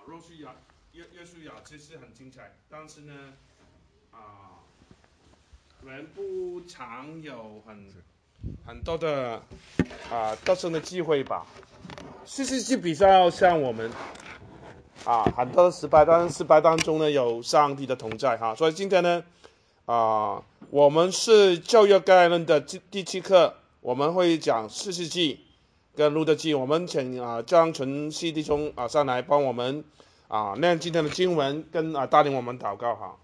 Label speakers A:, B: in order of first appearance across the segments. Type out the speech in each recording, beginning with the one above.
A: 约书亚其实很精彩，但是呢，人不常有很多的得胜的机会吧。士师记比较像我们很多的失败，但是失败当中呢有上帝的同在哈。所以今天呢我们是旧约概论的第7课，我们会讲士师记跟路得记。我们请张纯熙弟兄上来帮我们念今天的经文，跟带领我们祷告哈。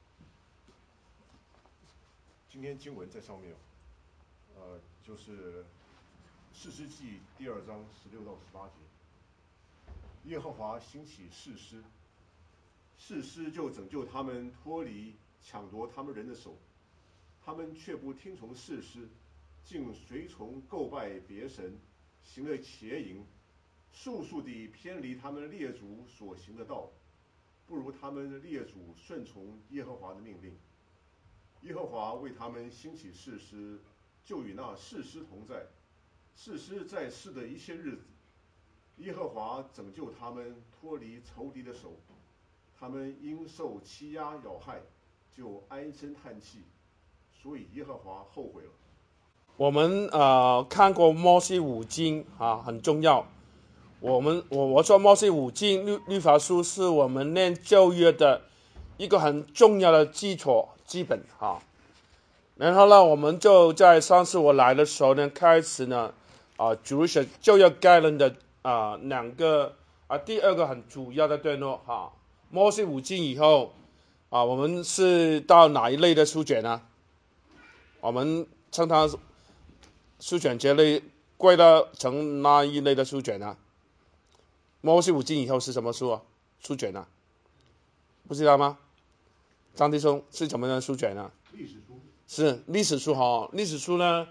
B: 今天经文在上面，就是士师记第2章16到18节。耶和华兴起士师，士师就拯救他们脱离抢夺他们人的手，他们却不听从士师，竟随从构拜别神，行了邪淫，速速地偏离他们列祖所行的道，不如他们列祖顺从耶和华的命令。耶和华为他们兴起士师，就与那士师同在。士师在世的一些日子，耶和华拯救他们脱离仇敌的手，他们因受欺压咬害，就唉声叹气，所以耶和华后悔了。
A: 我们看过摩西五经很重要。我说摩西五经律法书是我们念旧约的一个很重要的基础基本然后呢，我们就在上次我来的时候呢，开始呢主写旧约概论的两个第二个很主要的段落摩西五经以后我们是到哪一类的书卷呢？我们称它书卷这类归到成哪一类的书卷呢？摩西五经以后是什么书书卷呢？不知道吗？张弟兄是什么样的书卷呢？
B: 历史书。
A: 是历史书历史书呢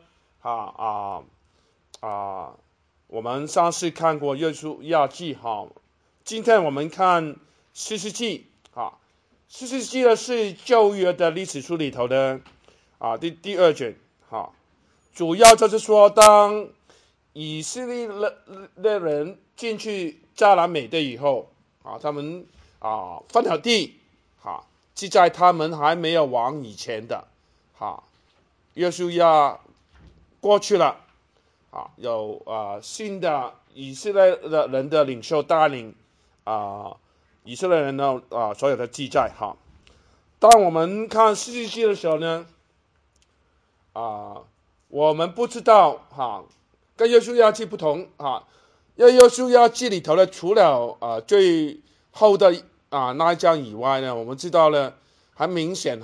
A: 我们上次看过约书亚记今天我们看士师记士师记呢是旧约的历史书里头的第2卷主要就是说当以色列的人进去迦南美地以后他们分了地是在他们还没有王以前的约书亚过去了有新的以色列的人的领袖带领以色列人的所有的记载当我们看士师记的时候呢我们不知道跟约书亚记不同因为约书亚记里头呢，除了最后的那一章以外呢，我们知道呢很明显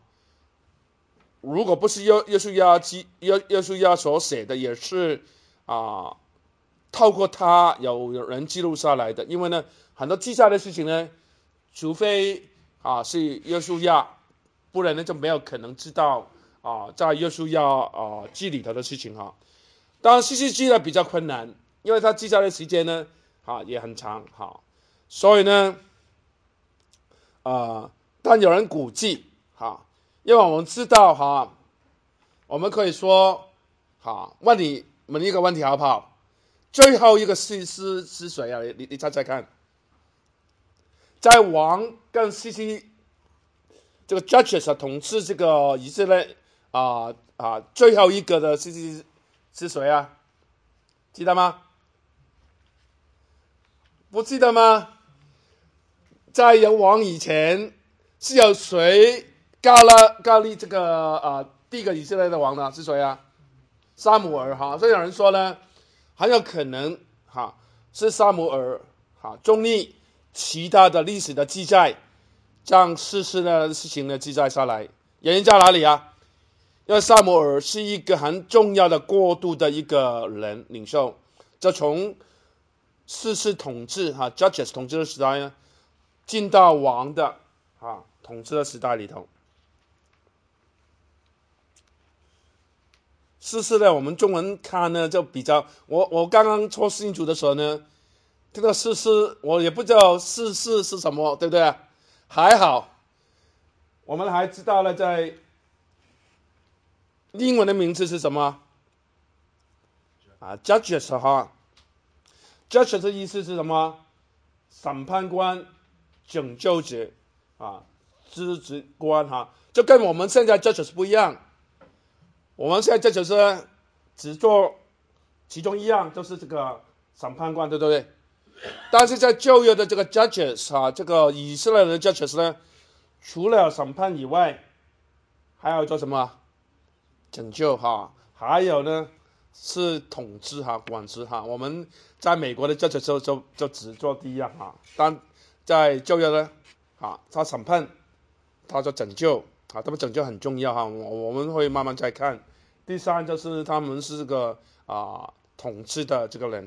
A: 如果不是约书亚所写的，也是透过他有人记录下来的。因为呢很多记载的事情呢，除非是约书亚，不然呢就没有可能知道在约书亚记里头的事情当然士师记呢比较困难，因为他记载的时间呢也很长所以呢但有人估计因为我们知道我们可以说问你们一个问题好不好？最后一个士师是谁你猜猜看，在王跟士师这个 judges 统治这个以色列最后一个的士师是谁记得吗？不记得吗？在有王以前是有谁高立这个第一个以色列的王呢？是谁撒母耳所以有人说呢，很有可能是撒母耳中立其他的历史的记载将士师的事情呢记载下来。原因在哪里因为撒母耳是一个很重要的过渡的一个人领袖，就从士师统治judges 统治的时代呢，进到王的统治的时代里头。士师呢，我们中文看呢就比较，我刚刚做信主的时候呢，这个士师我也不知道士师是什么，对不对？还好，我们还知道了在英文的名字是什么judges judges 的意思是什么？ 审判官、拯救者知识官就跟我们现在 judges 不一样。我们现在 judges 只做其中一样，就是这个审判官，对不对？但是在旧约的这个 judges 这个以色列人的 judges 呢，除了审判以外，还要做什么？拯救还有呢是统治管制我们在美国的 judges 就只做第一样但在旧约呢他审判，他做拯救他们拯救很重要我们会慢慢再看。第三就是他们是这个统治的这个人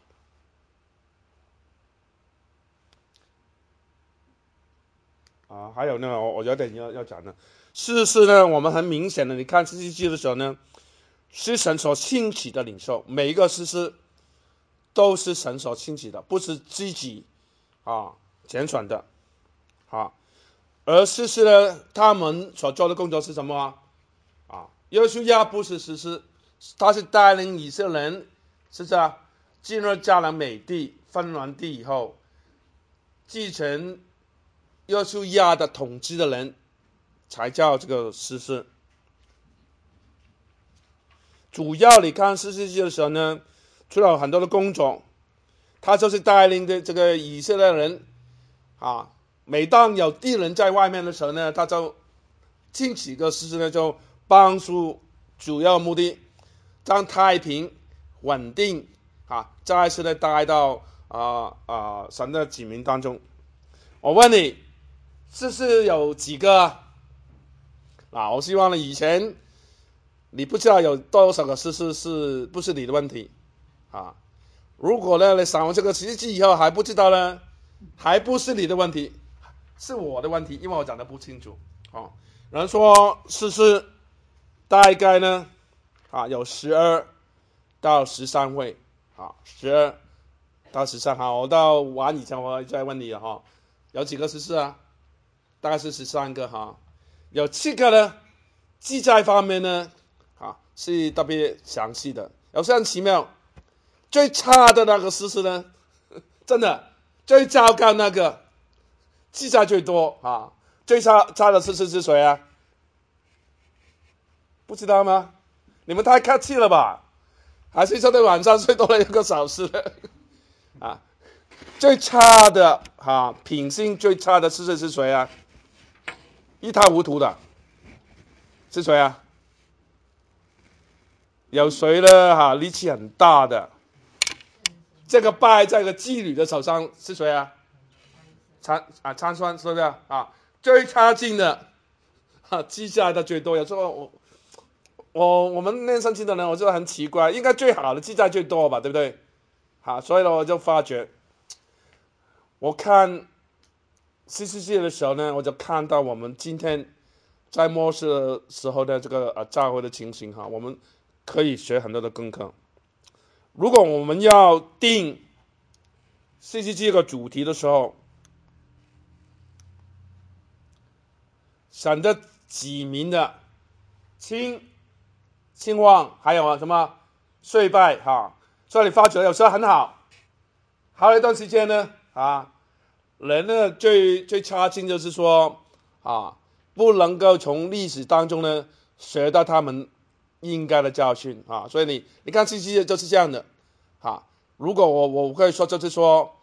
A: 还有呢，我有点要讲的，士师呢，我们很明显的，你看士师记的时候呢，是神所兴起的领袖，每一个士师都是神所兴起的，不是自己拣选的而士师呢，他们所做的工作是什么约书亚不是士师，他是带领以色列人，是不是进入迦南美地、分完地以后，继承约书亚的统治的人才叫这个士师。主要你看士师记的时候呢，除了很多的工作，他就是带领的这个以色列人每当有敌人在外面的时候呢，他就兴起一个士师呢，就帮助主要目的让太平稳定再次的带到神的子民当中。我问你，士师有几个我希望呢，以前你不知道有多少个士师是不是你的问题如果呢你赏完这个奇迹以后还不知道呢，还不是你的问题，是我的问题，因为我讲的不清楚人说士师大概呢有12到13位12到13我到完以前我再问你有几个士师大概是13个有7个呢记载方面呢是特别详细的，有些很奇妙。最差的那个士师呢，真的最糟糕那个记载最多最差的士师是谁不知道吗？你们太客气了吧？还是昨天晚上睡多了1个小时了最差的品性最差的士师是谁一塌糊涂的是谁有谁呢力气很大的，这个败在个妓女的手上是谁参孙是不是最差劲的记下来的最多。有时候我们念圣经的人，我就很奇怪，应该最好的记载最多吧，对不对所以呢，我就发觉，我看士师记的时候呢，我就看到我们今天在末世的时候的这个教会的情形我们可以学很多的功课。如果我们要定士师记这个主题的时候，神的子民的兴旺，还有什么衰败所以你发觉有时候很好，还有一段时间呢人呢最差劲就是说不能够从历史当中呢学到他们应该的教训所以你看士师记就是这样的如果我可以说就是说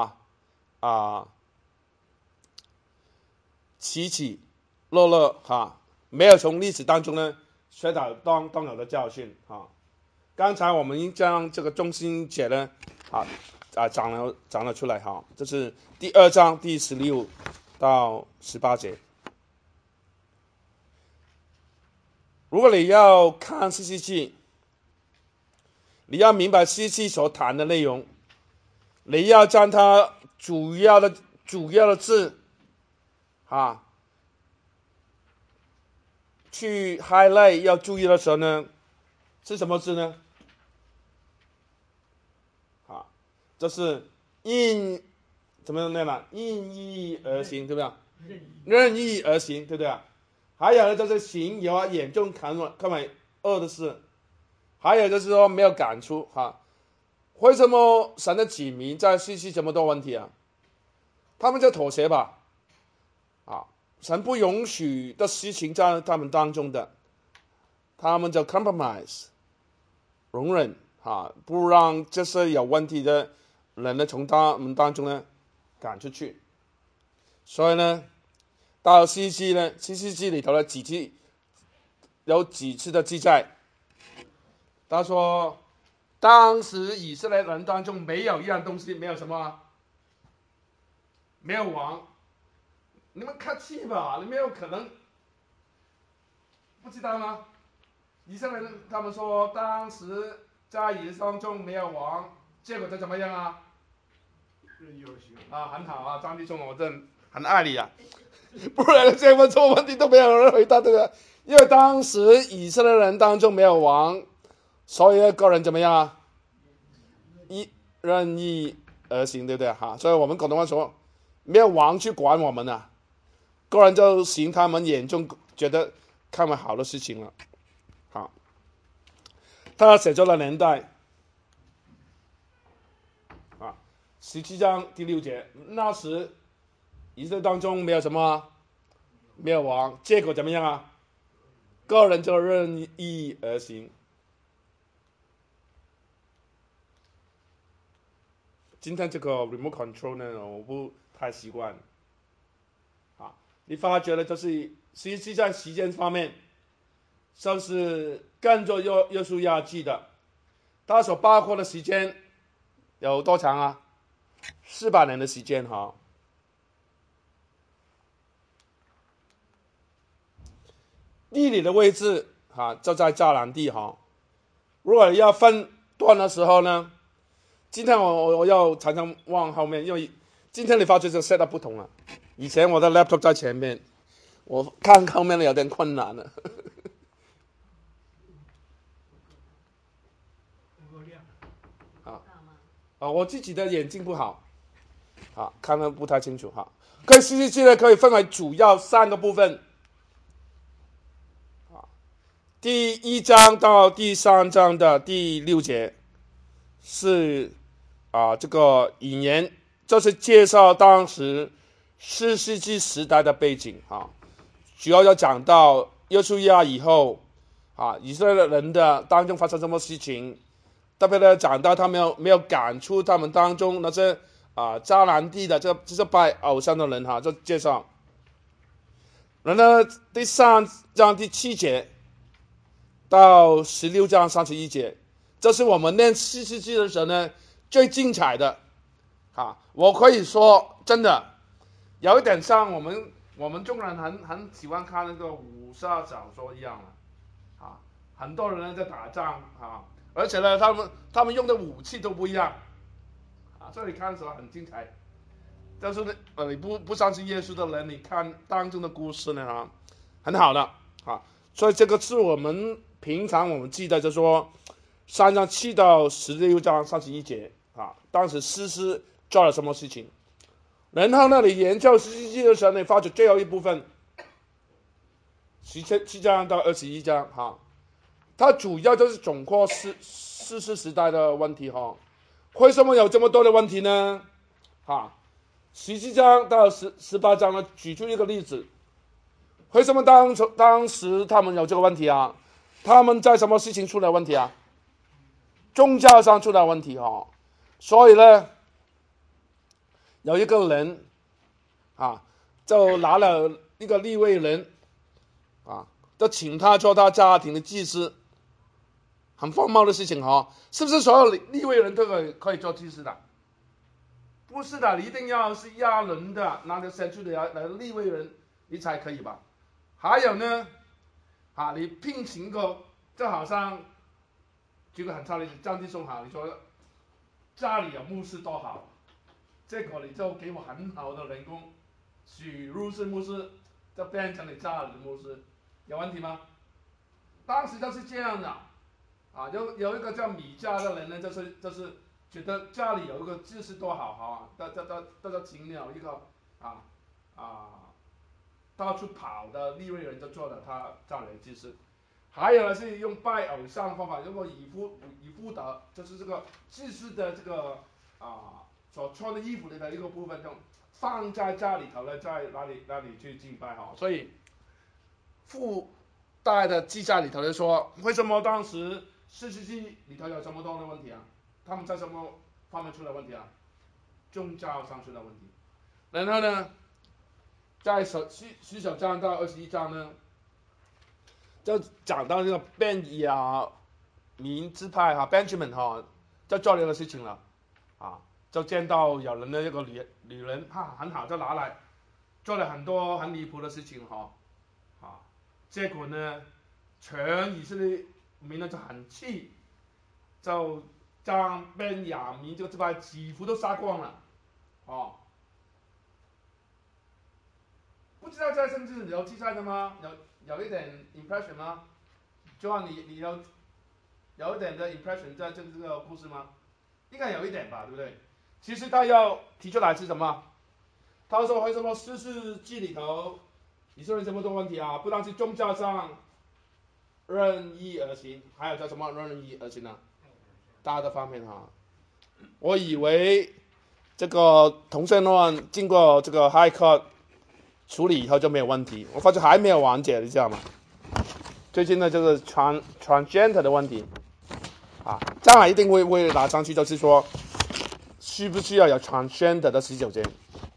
A: 起起落落没有从历史当中呢学到当有的教训刚才我们将这个中心节呢讲了出来这是第2章第16到18节。如果你要看士师记，你要明白士师记所谈的内容，你要将它主要的字去 highlight 要注意的时候呢，是什么字呢就是怎么念呢？应意而行，对不对？任意而行，对不对还有呢，就是行有眼中看为恶的事，还有就是说没有感触为什么神的子民在士师这么多问题他们就妥协吧，神不允许的事情在他们当中的，他们就 compromise 容忍不让这些有问题的人呢从他们当中呢赶出去。所以呢，到士师记里头的有几次的记载，他说当时以色列人当中没有一样东西，没有什么，没有王。你们客气吧，你没有可能不知道吗？以色列人他们说当时在以色列当中没有王，结果就怎么样啊？
B: 任意而行
A: 很好啊，张弟兄，我真的很爱你啊！不然这问错问题都没有人回答这个，因为当时以色列人当中没有王，所以个人怎么样啊？任意而行，对不对所以我们广东话说，没有王去管我们啊，个人就行他们眼中觉得看为好的事情了。他写作的年代17章第6节，那时以色列当中没有什么，没有王，结果怎么样啊？个人就任意而行。今天这个 remote control 呢，我不太习惯。你发觉了，就是实际在时间方面，就是跟着约书亚记的，它所包括的时间有多长啊？400年的时间地理的位置就在迦南地如果要分段的时候呢，今天我要常常往后面，因为今天你发觉这 set up 不同了。以前我的 laptop 在前面，我看后面有点困难了。我自己的眼睛不好，看得不太清楚可以实际呢可以分为主要3个部分。第1章到第3章的第6节是这个引言，就是介绍当时4世纪时代的背景主要要讲到约书亚以后以色列人的当中发生什么事情，特别的讲到他们没有赶出他们当中那些迦南地的这些拜偶像的人就介绍。然后第3章第7节到16章31节，这是我们念4世纪的时候呢最精彩的我可以说真的有一点像我们中国人很喜欢看那个武侠小说一样很多人呢在打仗而且呢他们用的武器都不一样所以你看的时候很精彩。但是呢你不相信耶稣的人，你看当中的故事呢很好的所以这个是我们平常我们记得，就是说3章7到16章31节当时士师做了什么事情。然后呢你研究士师记的时候，你发觉最后一部分17章到21章它主要就是总括士师时代的问题为什么有这么多的问题呢17章到18章呢举出一个例子，为什么当时他们有这个问题他们在什么事情出了问题宗教上出了问题所以呢有一个人就拿了一个利未人就请他做他家庭的祭司。很荒谬的事情是不是所有利未人都可以做祭司的？不是的，你一定要是亚伦的拿着献出来的利未人你才可以吧。还有呢你聘请个，就好像举个很差的例子，张弟兄你说家里有牧师多好，结果你就给我很好的人工，许入室牧师就变成你家里的牧师，有问题吗？当时就是这样的有一个叫米迦的人呢，就是觉得家里有一个祭司多好大家请了一个到处跑的利未人，就做了他家里的祭司。还有呢是用拜偶像的方法，用以弗得，就是这个祭司的这个所穿的衣服里的一个部分， 放在家里头呢，在哪里去敬拜哈。所以附带的记载里头就说，为什么当时4世纪里头有这么多的问题啊？他们在什么方面出了问题啊？宗教上出了问题。然后呢，在19章到21章呢，就讲到这个便雅明支派哈 ，Benjamin 哈，就做了个事情了，啊，就见到有人的这个女人哈很好，就拿来做了很多很离谱的事情哈，啊，结果呢，全以色列民呢就很气，就将便雅明这个支派几乎都杀光了，哦。不知道在圣经里有记载的吗？有一点 impression 吗？就像你有一点的 impression 在这个故事吗？应该有一点吧，对不对？其实他要提出来是什么？他说为什么4世纪里头以色列这么多问题啊？不但是宗教上任意而行，还有叫什么任意而行呢？大的方面哈，我以为这个同性恋经过这个 High Court 处理以后就没有问题，我发觉还没有完结，你知道吗？最近的这个 transgender 的问题啊，将来一定会拿上去，就是说需不需要有 transgender 的洗手间，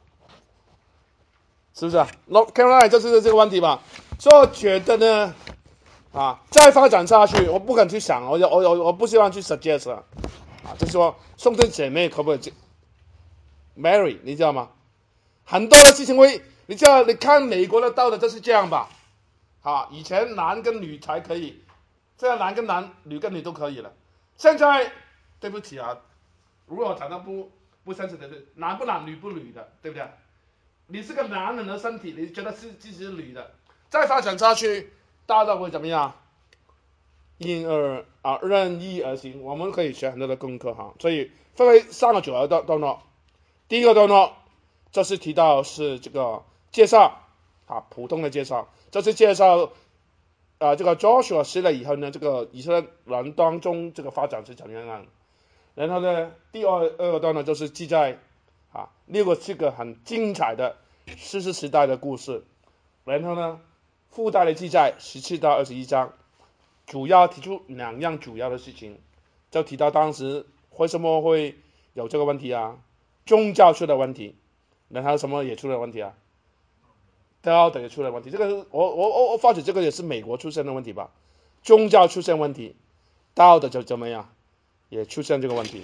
A: 是不是啊？看来就是这个问题吧。所以我觉得呢，啊，再发展下去，我不敢去想，我不希望去 suggest 啊，就是说兄弟姐妹可不可以 marry， 你知道吗？很多的事情你知道，你看美国的道德就是这样吧？啊，以前男跟女才可以，现在男跟男、女跟女都可以了。现在，对不起啊，如果讲到不现实的，男不男、女不女的，对不对？你是个男人的身体，你觉得自己是女的，再发展下去，大到会怎么样？因而任意而行。我们可以学很多的功课哈，所以分为3个主要的段落。第一个段落就是提到是这个介绍啊，普通的介绍，这是介绍这个 Joshua 死了以后呢，这个以色列人当中这个发展是怎样的。然后呢，第二个段落就是记载6个7个很精彩的士师时代的故事。然后呢，附带的记载17到21章，主要提出2样主要的事情，就提到当时为什么会有这个问题啊，宗教出了问题，然后什么也出了问题啊，道德也出了问题。这个我发觉这个也是美国出现的问题吧，宗教出现问题，道德就怎么样，也出现这个问题。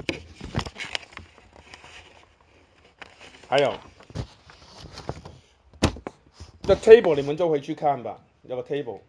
A: 还有这 table 你们就回去看吧，有个 table。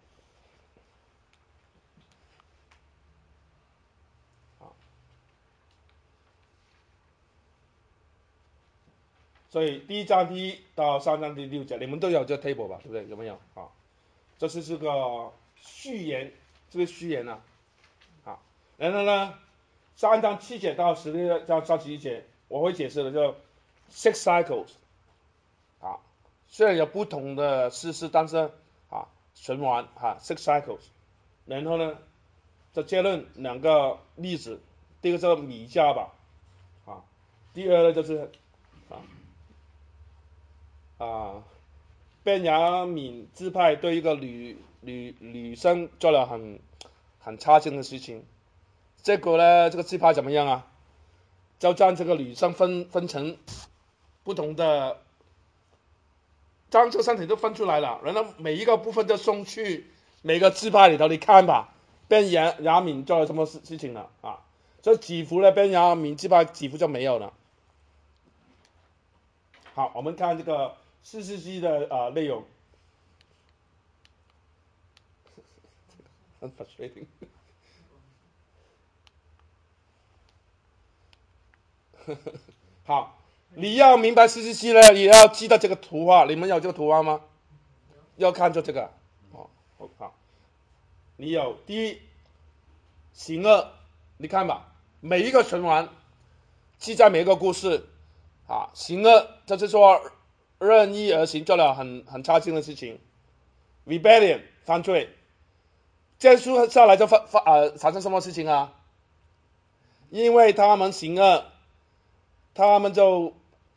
A: 所以第1章第1到3章第6节，你们都有这 table 吧，对不对？有没有？好，这是这个序言，这个序言啊。好，然后呢，3章7节到16章31节，我会解释的，就 six cycles。啊，虽然有不同的事实，但是循环six cycles。然后呢，就结论2个例子，第一个是米迦吧，第二呢就是便雅悯支派对一个女生做了很差劲的事情，结果呢，这个支派怎么样啊？就将这个女生分成不同的，将这个身体都分出来了，然后每一个部分都送去每个支派里头，你看吧，便雅悯做了什么事情了啊？所以几乎呢，便雅悯支派几乎就没有了。好，我们看这个4世纪的内容，很 frustrating。好，你要明白4世纪呢，也要记得这个图画。你们有这个图画吗？要看就这个。好，你有第一，行恶，你看吧，每一个循环记载每一个故事行恶就是说任意而行，做了很差劲的事情。rebellion 犯罪，接束下来就产生什么事情啊？因为他们行恶，他们就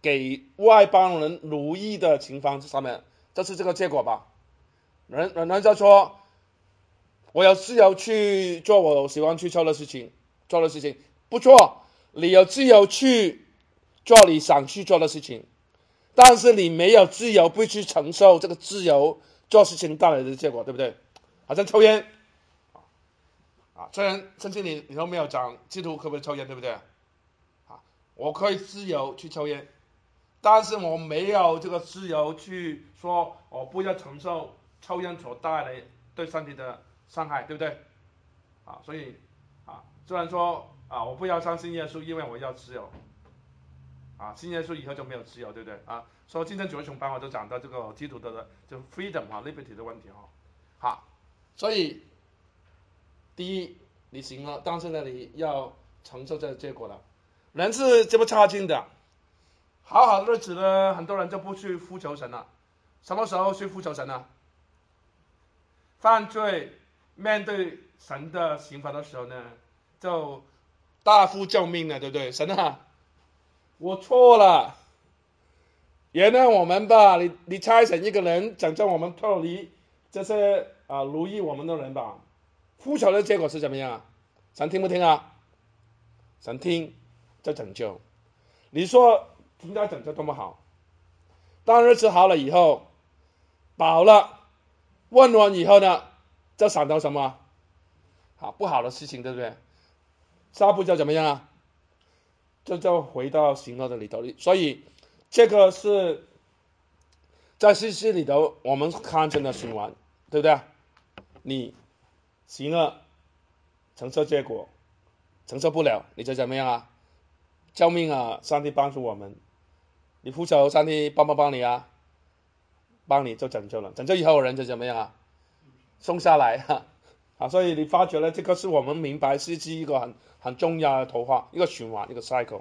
A: 给外邦人奴役的情况上面，这是这个结果吧？人家说，我有自由去做我喜欢去做的事情，不错，你有自由去做你想去做的事情，但是你没有自由不去承受这个自由做事情带来的结果，对不对？好像抽烟虽然圣经里都没有讲基督可不可以抽烟，对不对？我可以自由去抽烟，但是我没有这个自由去说我不要承受抽烟所带来对身体的伤害，对不对？所以虽然说我不要相信耶稣，因为我要自由信耶稣以后就没有自由，对不对？所以今天主日崇拜我就讲到这个基督的就 freedom liberty 的问题所以第一你行了，但是呢你要承受这个结果了。人是这么差劲的，好好的日子呢，很多人就不去呼求神了。什么时候去呼求神呢？犯罪面对神的刑罚的时候呢，就大呼救命了，对不对？神我错了，原谅我们吧！你差遣一个人拯救我们脱离这些奴役我们的人吧。呼求的结果是怎么样？神听不听啊？神听，就拯救。你说应该拯救多么好？当日子好了以后，饱了，问完以后呢，就想到什么？不好的事情，对不对？下步就怎么样啊？就回到行恶的里头。所以这个是在诗诗里头我们看见的循环，对不对？你行恶，承受结果，承受不了，你就怎么样啊？救命啊！上帝帮助我们，你呼求上帝帮不帮你啊？帮你就拯救了，拯救以后人就怎么样啊？松下来所以你发觉了，这个是我们明白是一个很重要的图画，一个循环，一个 cycle。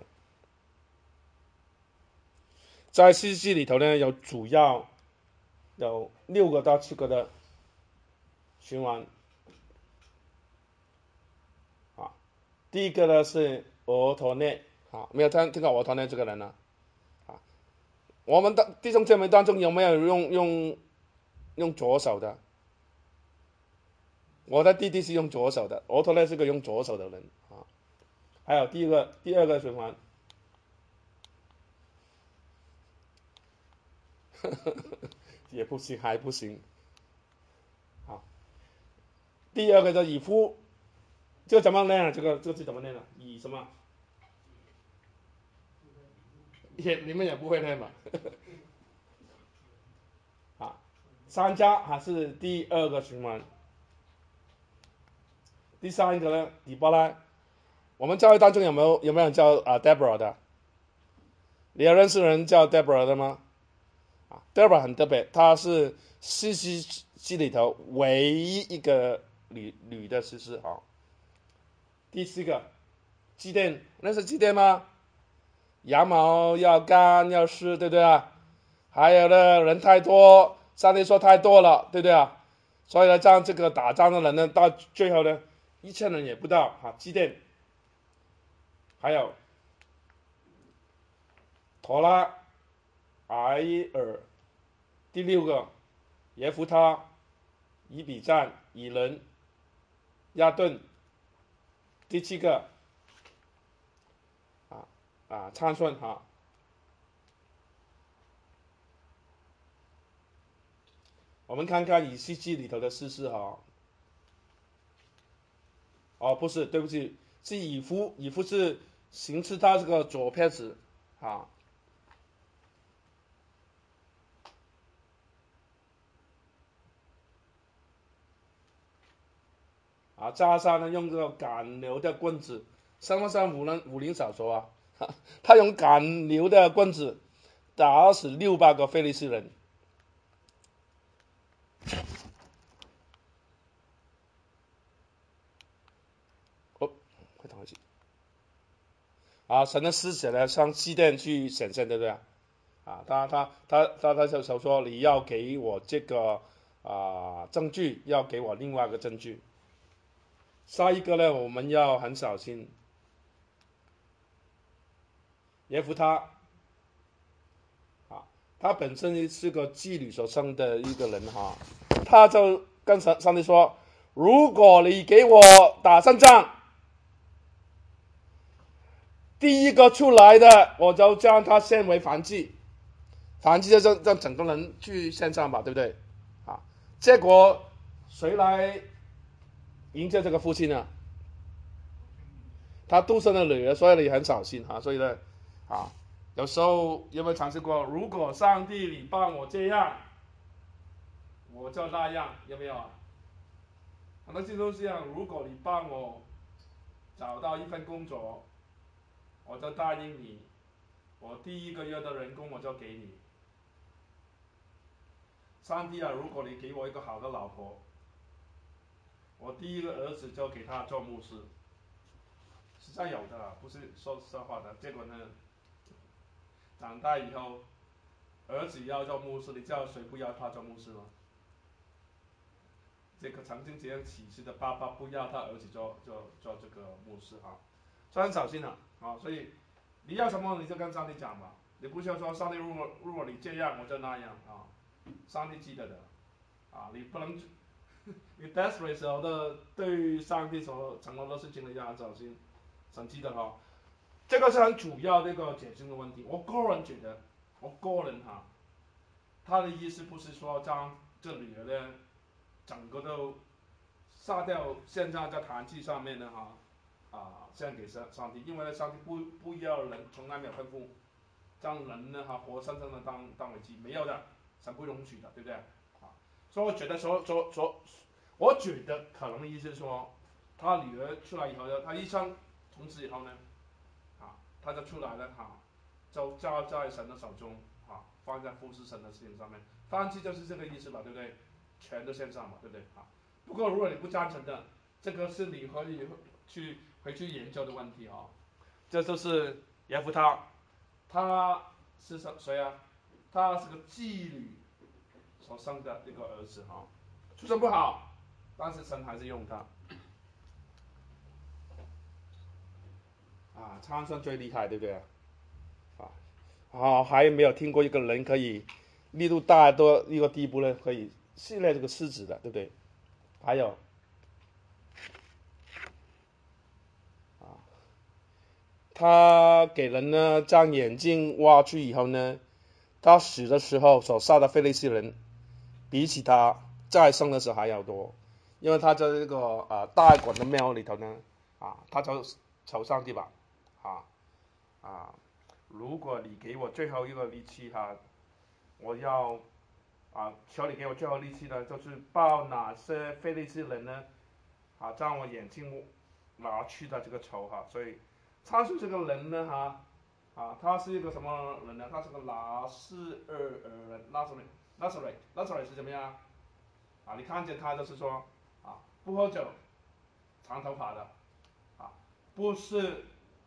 A: 在诗句里头呢，主要有6个到7个的循环第一个呢是俄陀内没有听过俄陀内这个人呢我们的弟兄姐妹当中有没有用左手的？我的弟弟是用左手的，俄陀内是个用左手的人还有第二个循环也不行，还不行。第二个叫以夫，这个怎么念啊？这个字怎么念啊？以什么？你们也不会念吧？三家是第二个循环。第三个呢，底波拉。我们教会当中有没有人叫Deborah 的？你有认识人叫 Deborah 的吗？Deborah 很特别，她是士师记里头唯一一个女的士师第4个，祭奠，认识祭奠吗？羊毛要干要湿，对不对啊？还有呢，人太多，上帝说太多了，对不对啊？所以呢，让这个打仗的人呢，到最后呢，1000人也不到祭奠。还有陀拉、埃尔，第6个耶夫他、以比赞、以伦、亚顿，第7个参孙我们看看以西记里头的事实不是，对不起，是以夫，以夫是行刺他这个左撇子加上呢用这个赶牛的棍子，三分山武林小说他用赶牛的棍子打死600个非利士人。快躺下去神的使者呢上祭奠去显现，对不对他就说你要给我这个证据，要给我另外一个证据。下一个呢，我们要很小心。耶夫他他本身是个妓女所生的一个人哈，他就跟上帝说：如果你给我打胜仗，第一个出来的我就将他献为燔祭，燔祭就让整个人去献上吧，对不对？啊，结果谁来迎接这个父亲呢？他独生的女儿，所以你很小心哈。所以呢，啊，有时候有没有尝试过？如果上帝你帮我这样，我就那样，有没有啊？很多基督徒是这样，如果你帮我找到一份工作，我就答应你，我第一个月的人工我就给你。上帝啊，如果你给我一个好的老婆，我第一个儿子就给他做牧师。实在有的，不是说实话的。结果呢，长大以后，儿子要做牧师，你知道谁不要他做牧师吗？这个曾经这样启示的爸爸不要他儿子做这个牧师啊，所以很小心了啊。所以你要什么你就跟上帝讲吧，你不需要说上帝如果你这样我就那样啊，上帝记得的啊，你不能你 desperate 时候的对上帝所承诺的事情你要很小心，神记得哈。这个是很主要的一个解经的问题。我个人觉得，他的意思不是说将这女儿呢整个都杀掉，现在在坛祭上面呢献给上帝，因为呢上帝不要人，从来没有吩咐将人呢活生生的当为祭，没有的，神不容许的，对不对？啊，所以我觉得我觉得可能的意思是说，他女儿出来以后呢，他一生从此以后呢，他就出来了就交在神的手中放在服侍神的事情上面，放弃就是这个意思吧，对不对？全都献上嘛，对不对？不过如果你不赞成的，这个是你和你回去研究的问题啊。这就是耶夫他是谁啊？他是个妓女所生的一个儿子出身不好，但是神还是用他参孙最厉害，对不对？还没有听过一个人可以力度大到一个地步呢，可以训练这个狮子的，对不对？还有他给人呢将眼睛挖去以后呢，他死的时候所杀的非利士人，比起他再生的时候还要多，因为他在这个大管的庙里头呢，他就求上帝吧，如果你给我最后一个力气我要求你给我最后力气呢，就是报哪些非利士人呢将我眼睛拿去的这个仇所以参孙这个人呢他是一个什么人呢？他是个拿斯尔人 ，Nazareth 是怎么样你看见他就是说不喝酒，长头发的不是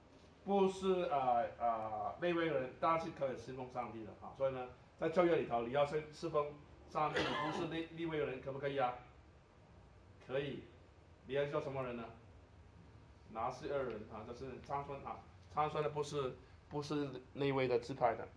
A: 内位人，但是可以侍奉上帝的所以呢，在教约里头，你要侍奉上帝，你不是利未人，可不可以可以。你要叫什么人呢？拿西二人就是参孙参孙的不是内位的支派的。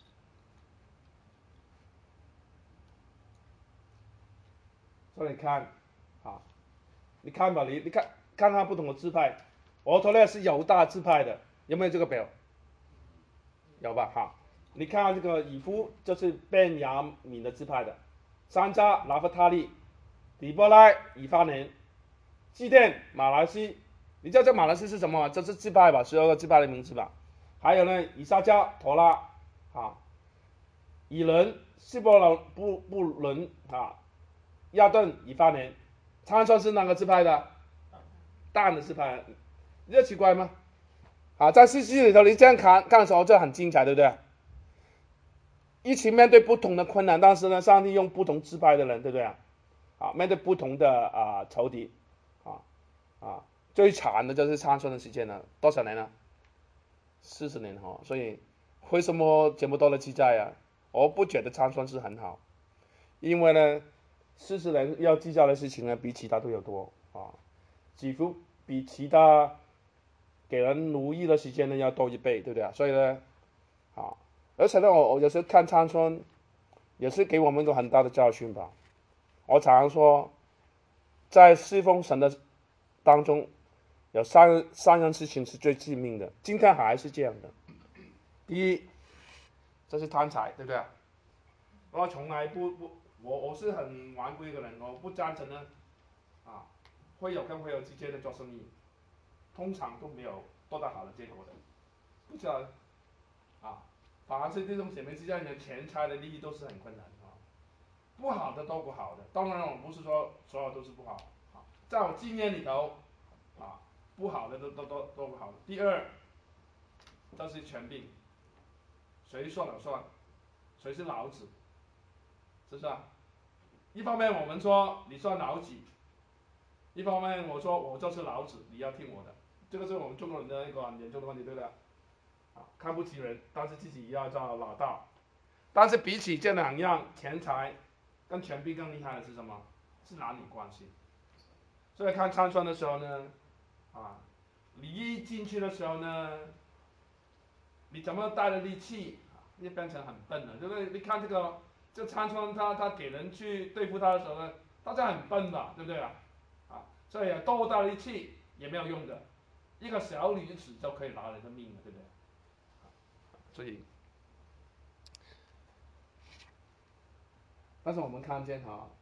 A: 所以你看你看吧，你看他不同的支派，俄陀聶是犹大支派的，有没有这个表？有吧你看这个以夫就是便雅悯的支派的，山楂拿弗他利，底波拉以法莲，基甸马来西，你知道这马来西是什么吗？这是支派吧，12个支派的名字吧。还有呢，以撒迦陀拉以伦希伯来布伦亚顿以法莲，参孙是哪个支派的？但的支派，你这奇怪吗？在诗句里头，你这样看的时候就很精彩，对不对？一起面对不同的困难，但是呢，上帝用不同支派的人，对不对面对不同的仇敌最长的就是参孙的时间了，多少年了？40年所以为什么这么多的记载我不觉得参孙是很好，因为呢，40年要记载的事情呢，比其他都有多几乎比其他给人奴役的时间呢要多1倍，对不对所以呢而且呢，我有时候看参孙也是给我们一个很大的教训吧。我常常说，在侍奉神的当中，有三样事情是最致命的，今天还是这样的。第一，这是贪财，对不对？我从来我是很顽固一个人，我不赞成呢会友跟会友之间的做生意，通常都没有多大好的结果的，不知道反而是弟兄姐妹之间的钱财的利益都是很困难的不好的都不好的。当然我不是说所有都是不好在我经验里头不好的都不好的。第二，这是权柄，谁说了算，谁是老子，是不是一方面我们说你算老几，一方面我说我就是老子，你要听我的，这个是我们中国人的一个很严重的问题，对不对？看不起人，但是自己要做老大。但是比起这两样，钱财跟权柄更厉害的是什么？是男女关系。所以看参孙的时候呢，你一进去的时候呢，你怎么带着力气，就变成很笨了，对不对？你看这参孙他给人去对付他的时候呢，大家很笨吧，对不对所以多大力气也没有用的，一个小女子就可以拿人的命了，对不对？所以，但是我们看见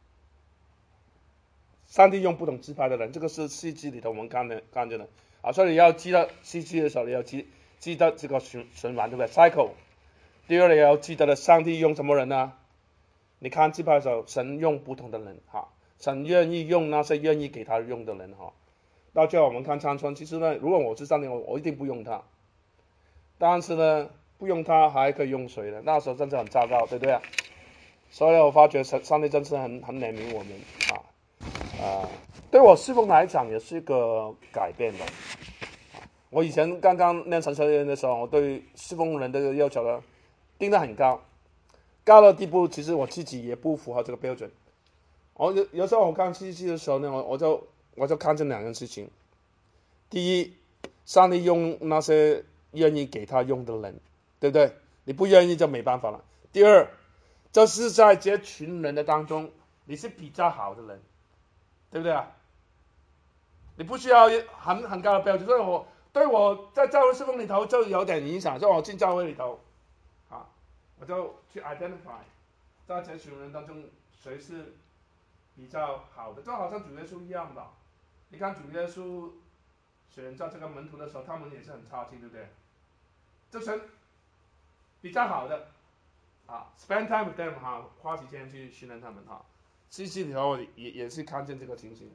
A: 上帝用不同支派的人，这个是戏剧里头我们看见的所以你要记得戏剧的时候，你要记得这个循环，对不对 ？cycle。第二，你要记得了上帝用什么人呢？你看支派的时候，神用不同的人神愿意用那些愿意给他用的人到最后我们看参孙，其实呢，如果我是上帝，我一定不用他。但是呢，不用他还可以用谁呢？那时候真是很糟糕，对不对所以我发觉上帝真是很怜悯我们对我侍奉来讲也是一个改变的。我以前刚刚念神学院的时候，我对侍奉人的要求呢定得很高，高的地步，其实我自己也不符合这个标准。有时候我看戏剧的时候呢，我就看见两件事情。第一，上帝用那些愿意给他用的人，对不对？你不愿意就没办法了。第二，就是在这群人的当中，你是比较好的人，对不对你不需要很高的标准，所以对我在教会侍奉里头就有点影响。所以我进教会里头我就去 identify 在这群人当中谁是比较好的，就好像主耶稣一样吧。你看主耶稣选择这个门徒的时候，他们也是很差劲，对不对？就选比较好的spend time with them 花时间去训练他们戏剧里头也是看见这个情形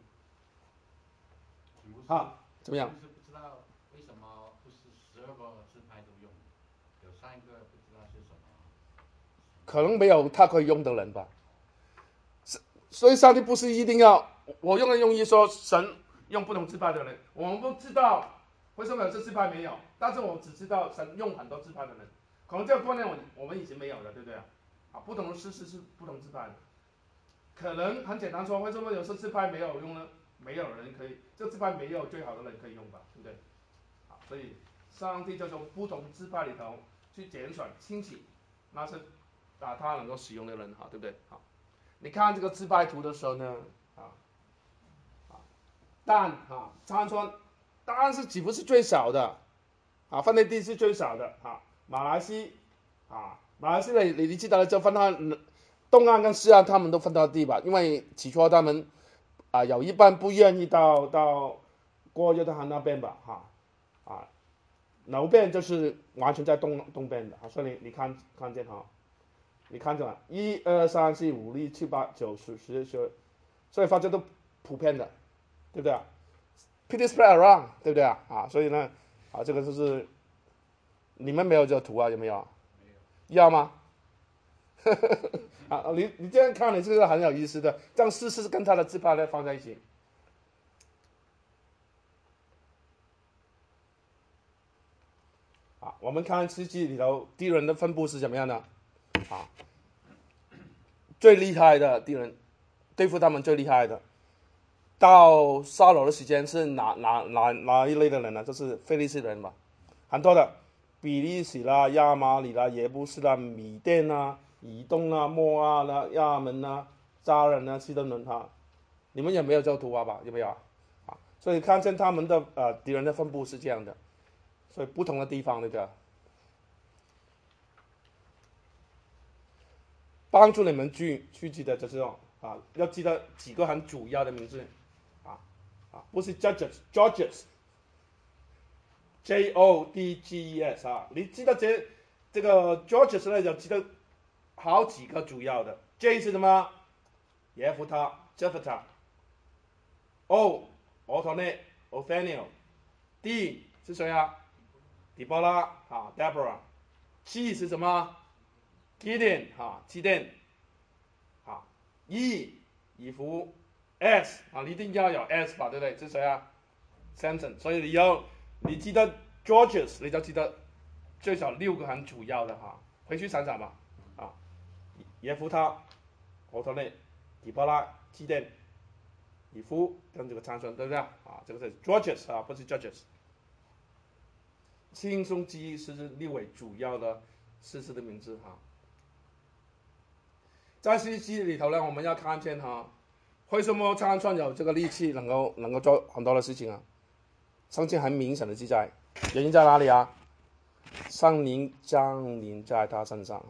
A: 怎么样？
C: 就是不知道为什么不是12个支派都用，有3个不知道是什么。
A: 可能没有他可以用的人吧。所以上帝不是一定要我用意说神用不同支派的人，我们不知道为什么有这支派没有，但是我只知道神用很多支派的人，可能这个观念我们以前没有的，对不对不同的事实是不同支派的，可能很简单说，为什么有些支派没有用呢？没有人可以，这支派没有最好的人可以用吧，对不对？所以上帝就从不同支派里头去拣选兴起那是他能够使用的人对不对你看这个支派图的时候呢但参孙当然是几乎是最少的分类地是最少的马来西你记得就分到东岸跟西岸他们都分到地吧，因为起初他们有一半不愿意到过约旦河那边吧南边就是完全在东边的所以你看见你看见了1、2、3、4、5、6、7、8、9、10、11、12，所以发现都普遍的，对不对pretty spread around， 对不对所以呢这个就是你们没有这个图有没有
C: 没
A: 有。要吗你这样看你是不是很有意思的，这样事跟他的支派放在一起我们看诗集里头敌人的分布是怎么样的最厉害的敌人对付他们最厉害的到扫罗的时间是哪一类的人呢？就是非利士人吧，很多的比利时啦、亚玛里啦、耶布斯啦、米甸啦、 以东啊、摩啊、亚门啊、扎人啊、西顿人哈，你们也没有这个图画吧？有没有啊？所以看见他们的敌人的分布是这样的，所以不同的地方那个帮助你们去记得这种要记得几个很主要的名字不是 judges，J-O-D-G-E-S 你记得这个 Judges 呢，就记得好几个主要的 J 是什么？耶夫他 Jephthah。O 俄陀内 Othniel。D 是谁啊？底波拉Deborah。G 是什么？ Gideon Gideon。E 以弗。S 你一定要有 S 吧，对不对？是谁啊？ Samson。所以你记得 Georges， 你就记得最少6个很主要的回去想想吧耶夫他、俄陀内、底波拉、基甸、以弗跟这个参孙，对不对这个是 Georges 不是 Judges。轻松记忆是6位主要的士师的名字在诗集里头呢，我们要看见为什么参孙有这个力气能够做很多的事情圣经很明显的记载，原因在哪里圣灵降临在他身上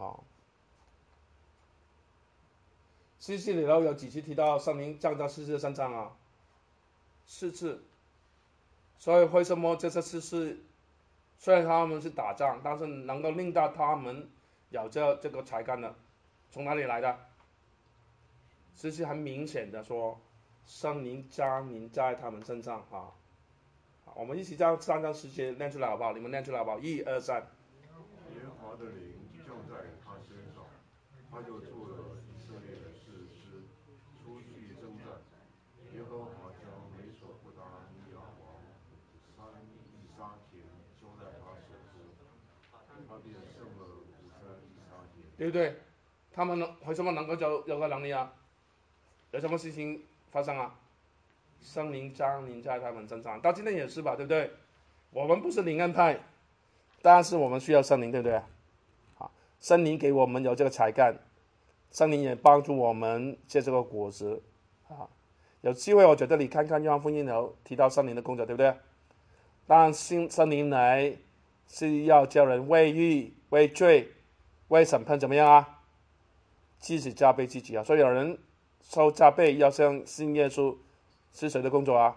A: 诗集里头有几次提到圣灵降在士师的身上4次。所以为什么这些士师虽然他们是打仗，但是能够令到他们有这个才干的，从哪里来的？诗集很明显的说圣灵降临在他们身上我们一起将3章10节念出来好不好？你们念出来好不好？1、2、3。
B: 耶和华的灵降在他身上，他就做了以色列的士师，出去征战。耶和华将美索不达米亚王山以沙田交在他手中，他便胜了古山以沙田。
A: 对不对？他们为什么能够有个能力有什么事情发生圣灵降临在他们身上，到今天也是吧，对不对？我们不是灵恩派，但是我们需要圣灵，对不对圣灵给我们有这个才干，圣灵也帮助我们结这个果子有机会我觉得你看看约翰福音有提到圣灵的工作，对不对？当然圣灵来是要叫人为义、为罪、为审判，怎么样自己加倍自己所以有人受加倍要像信耶稣，是谁的工作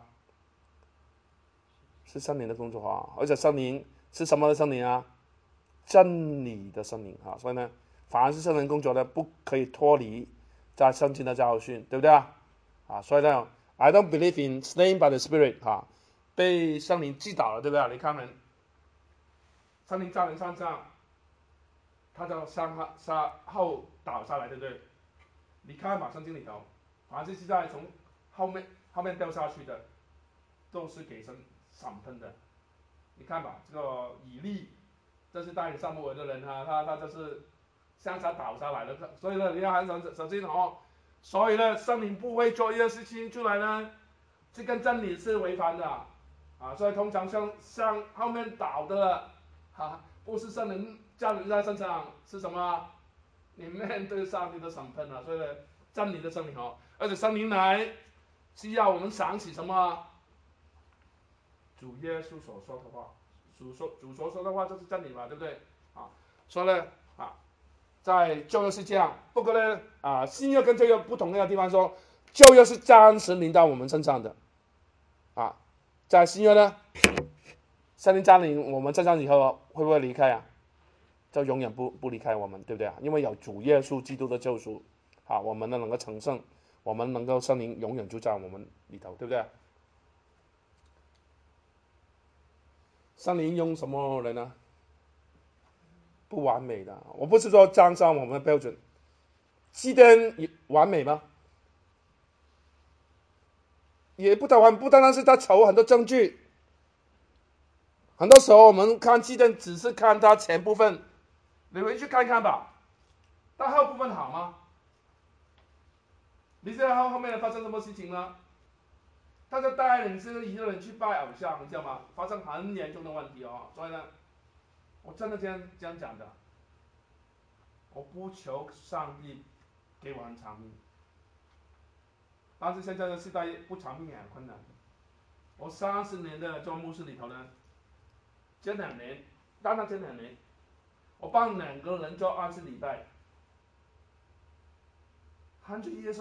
A: 是圣灵的工作而且圣灵是什么的圣灵真理的圣灵所以呢，凡是圣灵工作的不可以脱离在圣经的教训，对不对所以呢 I don't believe in slain by the Spirit 被圣灵击倒了，对不对？你看人圣灵降临身上，他就向后倒下来，对不对？你看吧，圣经里头凡是在从后面掉下去的都是给神审判的。你看吧，这个以利这是带领撒母耳的人他就是向他倒下来的，所以呢，你要小心所以呢，圣灵不会做一件事情出来呢，这跟真理是违反的所以通常向后面倒的不是圣灵降临在身上，是什么？你面对上帝的审判所以呢，真理的圣灵而且圣灵来是要我们想起什么？主耶稣所说的话，主所说的话就是真理嘛，对不对所以呢在旧约是这样，不过呢新约跟旧约不同的地方说，旧约是暂时临到我们身上的在新约呢，圣灵降临我们身上以后会不会离开就永远不离开我们，对不对因为有主耶稣基督的救赎我们能够成圣，我们能够圣灵永远住在我们里头，对不对？圣灵用什么人呢？不完美的，我不是说降上我们的标准。基甸完美吗？也不单单是他筹很多证据。很多时候我们看基甸只是看他前部分，你回去看看吧，但后部分好吗？你知道后面发生什么事情吗？他就带领这个以色列人去拜偶像，你知道吗？发生很严重的问题所以呢，我真的这样讲的。 我不求上帝给我很长命，但是现在的时代不长命也很困难。我30年的做牧师里头呢，这2年，单单这2年，我帮2个人做20礼拜，100 years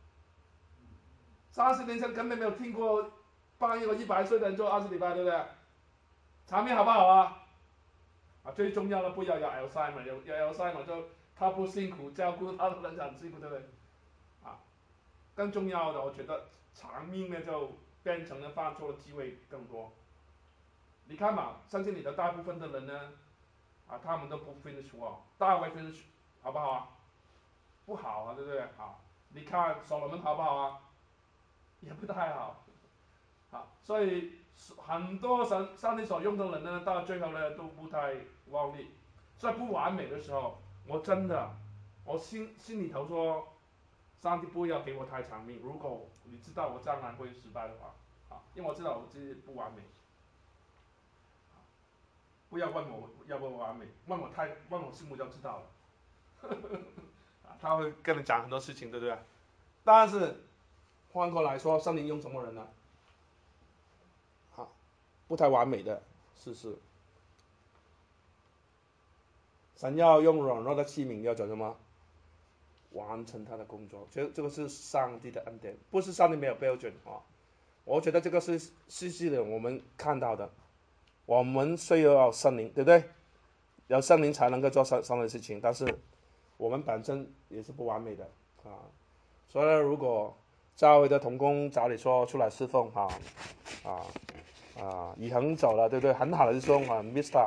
A: old。30年前根本没有听过帮一个100岁的人做20礼拜，对不对？场面好不好啊？最重要的不要有 Alzheimer， 有 Alzheimer 就他不辛苦，照顾他的人很辛苦，对不对？更重要的，我觉得长命呢就变成了犯错的机会更多。你看嘛，圣经里的大部分的人呢，他们都不 finish well， 大卫 finish 好不好啊？不好啊，对不对？你看所罗门好不好啊？也不太好。所以很多上帝所用的人呢，到最后呢都不太旺利。在不完美的时候，我真的，我心里头说，上帝不要给我太长命。如果你知道我将来会失败的话，因为我知道我自己不完美。不要问我要不完美，问我师母就知道了。他会跟你讲很多事情，对不对？但是换过来说，圣灵用什么人呢？不太完美的事实。神要用软弱的器皿要做什么？完成他的工作。这个是上帝的恩典，不是上帝没有标准我觉得这个是实际的，我们看到的。我们需要有圣灵，对不对？有圣灵才能够做上帝的事情，但是我们本身也是不完美的所以如果教会的同工找你说出来侍奉以恒走了，对不对？很好的弟兄，miss 他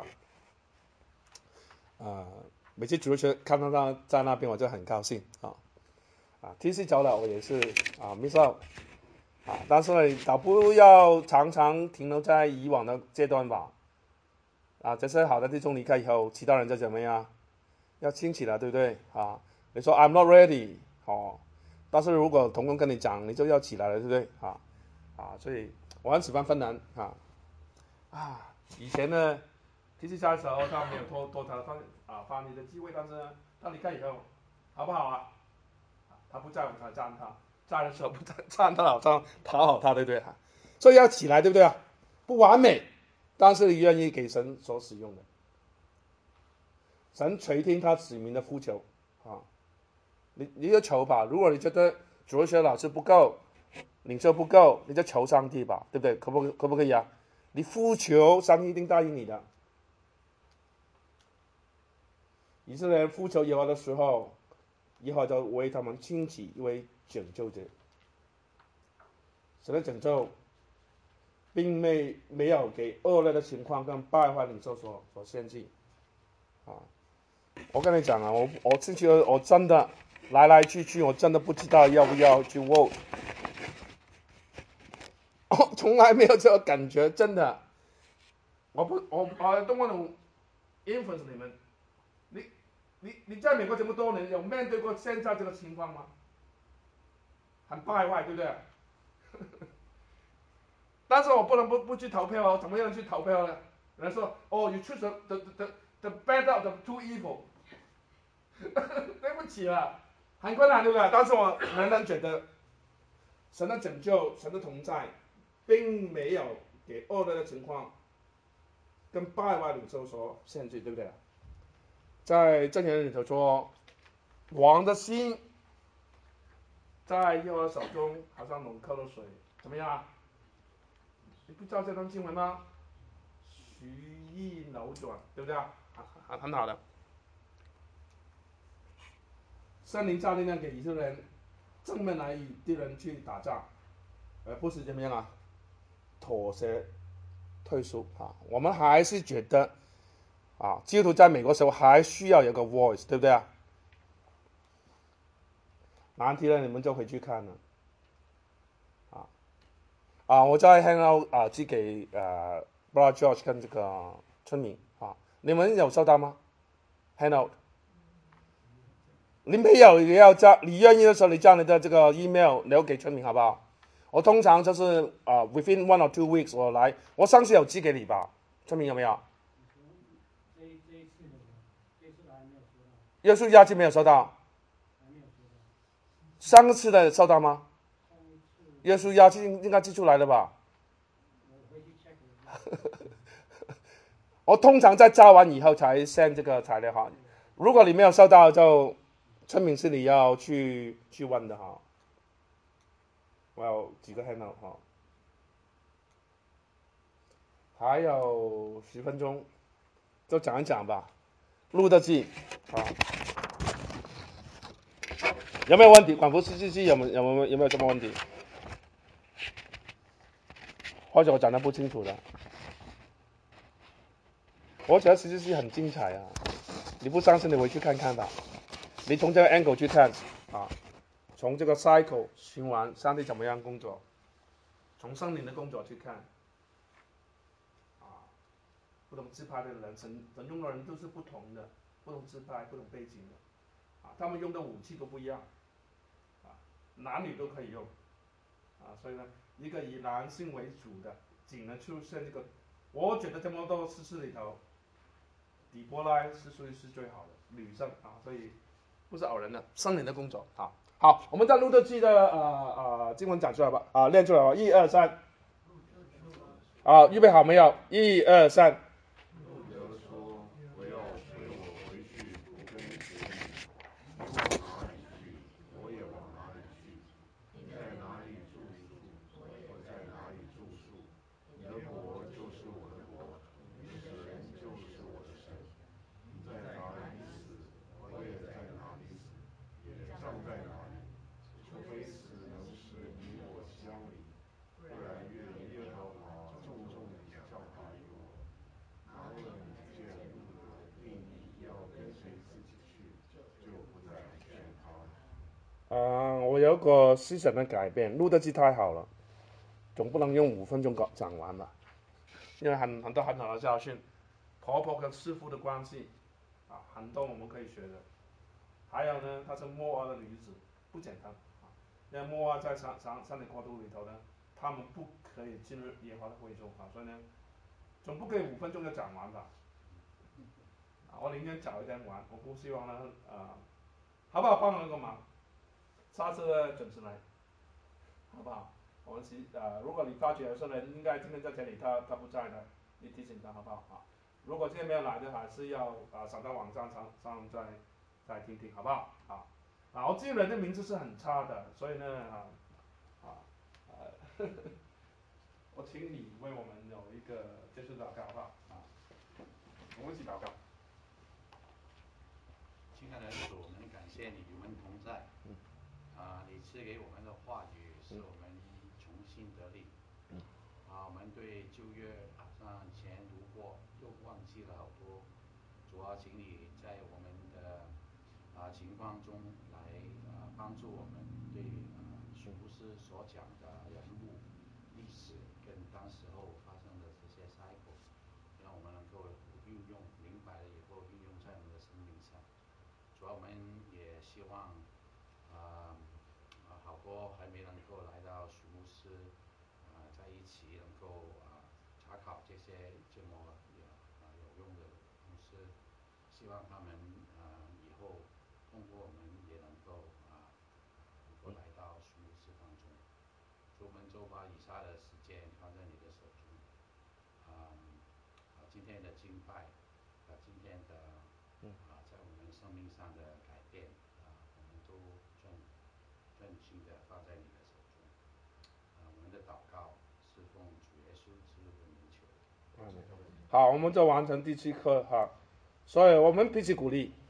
A: 每次主日学看到他在那边，我就很高兴TC 走了，我也是miss out但是呢，倒不要常常停留在以往的阶段吧这些好的弟兄离开以后，其他人就怎么样？要兴起了，对不对你说 I'm not ready 但是如果同工跟你讲，你就要起来了，对不对所以我很喜欢芬兰以前呢TC 在的时候他没有多他翻译的机会，但是呢他离开以后好不好他不在我才赞他，在的时候不赞他好像讨好他，对不对所以要起来，对不对不完美，但是愿意给神所使用的。神垂听他子民的呼求你就求吧。如果你觉得主日学老师不够，领袖不够，你就求上帝吧，对不对？可不可以你呼求，上帝一定答应你的。以色列人呼求耶和华的时候，耶和华就为他们兴起一位拯救者。神的拯救并没有给恶劣的情况跟败坏领袖所限制我跟你讲我进去我真的来来去去，我真的不知道要不要去 vote 从来没有这个感觉，真的。我don't want to influence 你们。你在美国这么多年，有面对过现在这个情况吗？很败坏，对不对？但是我不能不去投票怎么样去投票呢？人说you choose the better of the two evil 对不起了，很困难，对不对？但是我仍然觉得神的拯救，神的同在并没有给恶劣的情况跟败坏领袖所限制，对不对？在箴言里头说，王的心在耶和华手中好像浓刻的水，怎么样你不知道这段经文吗？随意扭转，对不对很好的。圣灵加力量给以色列人正面来与敌人去打仗，而不是怎么样妥协退缩我们还是觉得基督徒在美国时候还需要有个 voice， 对不对难题了你们就回去看了我在 hangout 寄给Brother George 跟这个村民你们有收到吗 hangout 你没有也要你愿意的时候，你将你的这个 email 留给村民好不好？我通常就是within 1 or 2 weeks 我上次有寄给你吧？村民有没有？ 耶稣押金没有收到，上次的收到吗？耶稣押金应该寄出来了吧？我通常在交完以后才 send 这个材料哈。如果你没有收到，就证明是你要去问的哈。我有几个 handout 哈，还有10分钟，就讲一讲吧。路德记啊，有没有问题？广福四世纪有没有什么问题？或者我讲的不清楚的？我觉得十字记很精彩啊，你不相信你回去看看吧。你从这个 angle 去看啊，从这个 cycle 循环，上帝怎么样工作，从圣灵的工作去看啊，不同支派的人，神用的人都是不同的，不同支派、不同背景的啊，他们用的武器都不一样啊，男女都可以用啊，所以呢，一个以男性为主的，仅能出现这个，我觉得这么多诗诗里头。底波拉是属于是最好的女生啊，所以不是偶然的，圣灵的工作啊。好，我们在路德记的经文讲出来吧，念出来吧，1、2、3，预备好没有？1、2、3。
B: 路德说：“不要随我回去，不跟随你。你往哪里去，我也往哪里去。你在哪里住宿，我在哪里住宿。你的国就是我的国，你的神就是我的神。你在哪里死，我也在哪里死，也葬在哪里。除非死能使你我相离，不然愿耶和华重重地降罚于我。倘若你见路德定义要跟随自己去，就不再劝他了。”
A: 我有个思想的改变，路德记太好了，总不能用5分钟讲完吧？因为很多很好的教训，婆婆跟师傅的关系啊，很多我们可以学的。还有呢，她是摩押的女子，不简单啊。因为摩押在上帝国度里头呢，他们不可以进入耶和华的会中啊，所以呢，总不可以5分钟就讲完吧？我宁愿早一点完，我不希望呢，好不好？帮我个忙，下次准时来，好不好？我们如果你发觉有些人应该今天在这里，他不在的，你提醒他好不好？如果今天没有来的，还是要上到网站上再听听，好不好？我这个人的名字是很差的，所以呢，我请你为我们有一个结束祷告，好不好？我们一起祷告。
C: 亲爱的主，我们感谢你与我们同在。你赐给我们的话语，使我们重新得力。我们对旧约好像以前读过，又忘记了好多。主要请你在我们的情况中来帮助我们对属师所讲的人物、历史跟当时候发生的这些 cycle，让我们能够运用明白了以后运用在我们的生命上。主要我们也希望好多还没能够来到属牧师在一起能够查考这些这么有用的牧师，希望他们以后通过我们也能够来到属牧师当中。我们就把以下的时间放在你的手中。今天的敬拜，今天的在我们生命上的改变，我们都专心的放在你的手中。我们的祷告是奉主耶稣基督的名求。
A: 好，我们就完成第7课哈，所以我们彼此鼓励。